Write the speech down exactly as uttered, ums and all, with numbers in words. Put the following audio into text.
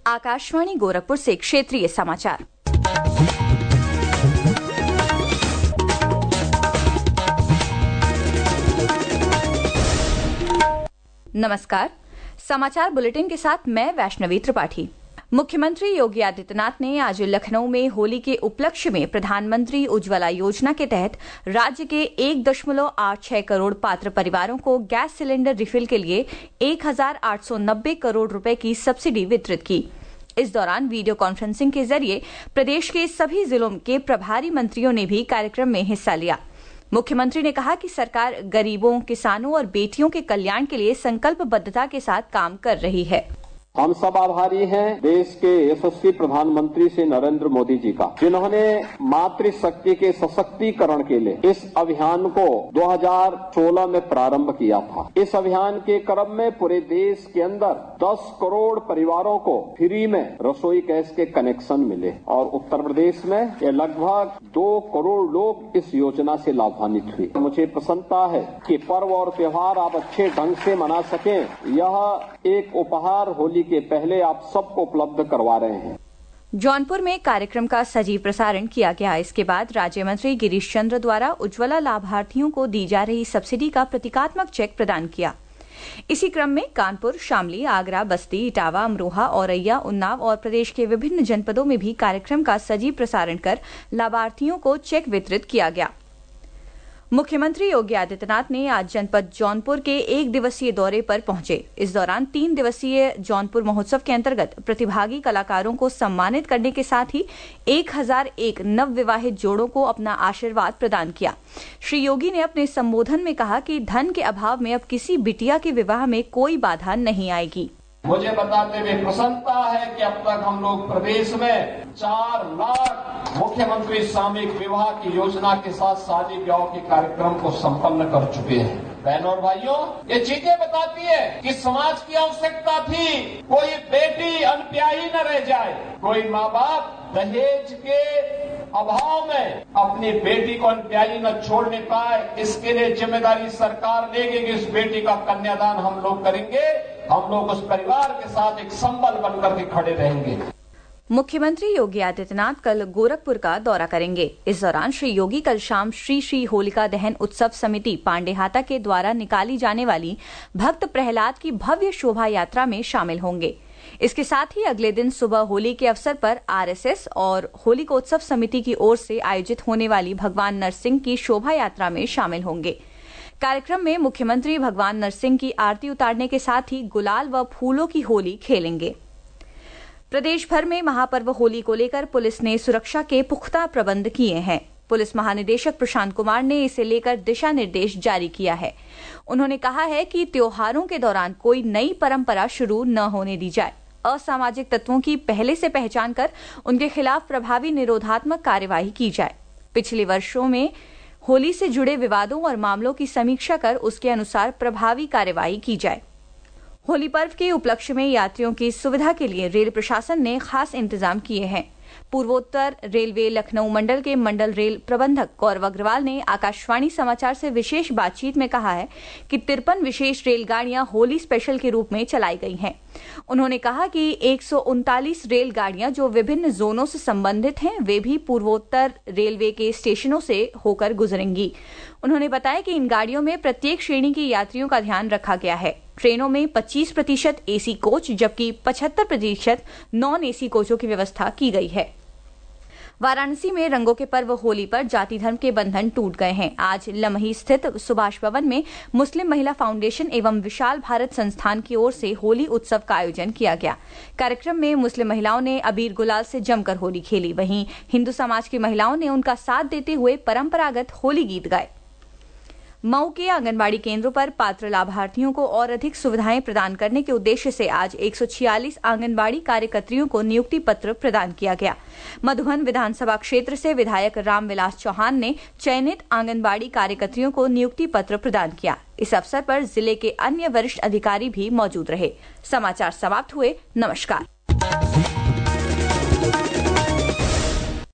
आकाशवाणी गोरखपुर से क्षेत्रीय समाचार। नमस्कार, समाचार बुलेटिन के साथ मैं वैष्णवी त्रिपाठी। मुख्यमंत्री योगी आदित्यनाथ ने आज लखनऊ में होली के उपलक्ष्य में प्रधानमंत्री उज्ज्वला योजना के तहत राज्य के एक दशमलव आठ छह करोड़ पात्र परिवारों को गैस सिलेंडर रिफिल के लिए एक हजार आठ सौ नब्बे करोड़ रुपए की सब्सिडी वितरित की। इस दौरान वीडियो कॉन्फ्रेंसिंग के जरिए प्रदेश के सभी जिलों के प्रभारी मंत्रियों ने भी कार्यक्रम में हिस्सा लिया। मुख्यमंत्री ने कहा कि सरकार गरीबों, किसानों और बेटियों के कल्याण के लिए संकल्पबद्धता के साथ काम कर रही है। हम सब आभारी हैं देश के यशस्वी प्रधानमंत्री श्री नरेंद्र मोदी जी का, जिन्होंने मातृशक्ति के सशक्तिकरण के लिए इस अभियान को दो हज़ार सोलह में प्रारंभ किया था। इस अभियान के क्रम में पूरे देश के अंदर दस करोड़ परिवारों को फ्री में रसोई गैस के कनेक्शन मिले और उत्तर प्रदेश में ये लगभग दो करोड़ लोग इस योजना से लाभान्वित हुए। मुझे प्रसन्नता है कि पर्व और त्योहार आप अच्छे ढंग से मना सकें, यह एक उपहार होली के पहले आप सबको उपलब्ध करवा रहे हैं। जौनपुर में कार्यक्रम का सजीव प्रसारण किया गया। इसके बाद राज्य मंत्री गिरीश चंद्र द्वारा उज्ज्वला लाभार्थियों को दी जा रही सब्सिडी का प्रतीकात्मक चेक प्रदान किया। इसी क्रम में कानपुर, शामली, आगरा, बस्ती, इटावा, अमरोहा, औरैया, उन्नाव और प्रदेश के विभिन्न जनपदों में भी कार्यक्रम का सजीव प्रसारण कर लाभार्थियों को चेक वितरित किया गया। मुख्यमंत्री योगी आदित्यनाथ ने आज जनपद जौनपुर के एक दिवसीय दौरे पर पहुंचे। इस दौरान तीन दिवसीय जौनपुर महोत्सव के अंतर्गत प्रतिभागी कलाकारों को सम्मानित करने के साथ ही एक हजार एक नवविवाहित जोड़ों को अपना आशीर्वाद प्रदान किया। श्री योगी ने अपने संबोधन में कहा कि धन के अभाव में अब किसी बिटिया के विवाह में कोई बाधा नहीं आएगी। मुझे बताते हुए प्रसन्नता है कि अब तक हम लोग प्रदेश में चार लाख मुख्यमंत्री सामूहिक विवाह की योजना के साथ शादी ब्याह के कार्यक्रम को संपन्न कर चुके हैं। बहनों और भाइयों, ये चीजें बताती है कि समाज की आवश्यकता थी कोई बेटी अनप्यायी न रह जाए, कोई माँ बाप दहेज के अभाव में अपनी बेटी को अनप्यायी न छोड़ने पाए। इसके लिए जिम्मेदारी सरकार लेगी कि इस बेटी का कन्यादान हम लोग करेंगे। हम लोग उस परिवार के साथ एक संबल बनकर के खड़े रहेंगे। मुख्यमंत्री योगी आदित्यनाथ कल गोरखपुर का दौरा करेंगे। इस दौरान श्री योगी कल शाम श्री श्री होलिका दहन उत्सव समिति पांडेहाता के द्वारा निकाली जाने वाली भक्त प्रहलाद की भव्य शोभा यात्रा में शामिल होंगे। इसके साथ ही अगले दिन सुबह होली के अवसर पर आरएसएस और होलिकोत्सव समिति की ओर से आयोजित होने वाली भगवान नरसिंह की शोभा यात्रा में शामिल होंगे। कार्यक्रम में मुख्यमंत्री भगवान नरसिंह की आरती उतारने के साथ ही गुलाल व फूलों की होली खेलेंगे। प्रदेश भर में महापर्व होली को लेकर पुलिस ने सुरक्षा के पुख्ता प्रबंध किए हैं। पुलिस महानिदेशक प्रशांत कुमार ने इसे लेकर दिशा निर्देश जारी किया है। उन्होंने कहा है कि त्योहारों के दौरान कोई नई परंपरा शुरू न होने दी जाए। असामाजिक तत्वों की पहले से पहचान कर उनके खिलाफ प्रभावी निरोधात्मक कार्यवाही की जाए। पिछले वर्षों में होली से जुड़े विवादों और मामलों की समीक्षा कर उसके अनुसार प्रभावी कार्यवाही की जाए। होली पर्व के उपलक्ष्य में यात्रियों की सुविधा के लिए रेल प्रशासन ने खास इंतजाम किए हैं। पूर्वोत्तर रेलवे लखनऊ मंडल के मंडल रेल प्रबंधक गौरव अग्रवाल ने आकाशवाणी समाचार से विशेष बातचीत में कहा है कि तिरपन विशेष रेलगाड़ियां होली स्पेशल के रूप में चलाई गई हैं। उन्होंने कहा कि एक सौ उनतालीस रेलगाड़ियां जो विभिन्न जोनों से संबंधित हैं, वे भी पूर्वोत्तर रेलवे के स्टेशनों से होकर गुजरेंगी। उन्होंने बताया कि इन गाड़ियों में प्रत्येक श्रेणी के यात्रियों का ध्यान रखा गया है। ट्रेनों में पच्चीस प्रतिशत एसी कोच जबकि पचहत्तर प्रतिशत नॉन एसी कोचों की व्यवस्था की गई है। वाराणसी में रंगों के पर्व होली पर जाति धर्म के बंधन टूट गए हैं। आज लमही स्थित सुभाष भवन में मुस्लिम महिला फाउंडेशन एवं विशाल भारत संस्थान की ओर से होली उत्सव का आयोजन किया गया। कार्यक्रम में मुस्लिम महिलाओं ने अबीर गुलाल से जमकर होली खेली। वहीं हिंदू समाज की महिलाओं ने उनका साथ देते हुए परंपरागत होली गीत गाए। मऊ के आंगनबाड़ी केंद्रों पर पात्र लाभार्थियों को और अधिक सुविधाएं प्रदान करने के उद्देश्य से आज एक सौ छियालीस आंगनबाड़ी कार्यकर्त्रियों को नियुक्ति पत्र प्रदान किया गया। मधुबन विधानसभा क्षेत्र से विधायक रामविलास चौहान ने चयनित आंगनबाड़ी कार्यकर्त्रियों को नियुक्ति पत्र प्रदान किया। इस अवसर पर जिले के अन्य वरिष्ठ अधिकारी भी मौजूद रहे। समाचार समाप्त हुए। नमस्कार।